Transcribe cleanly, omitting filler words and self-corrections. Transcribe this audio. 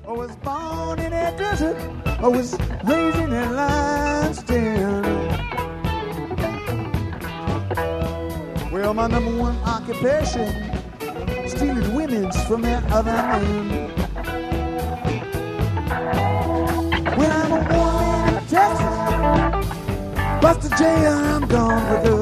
I was born in a desert. I was raised in a lion's den. Well, my number one occupation, stealing women's from their other men. Well, I'm a woman in Texas. Buster J, I'm gone for good.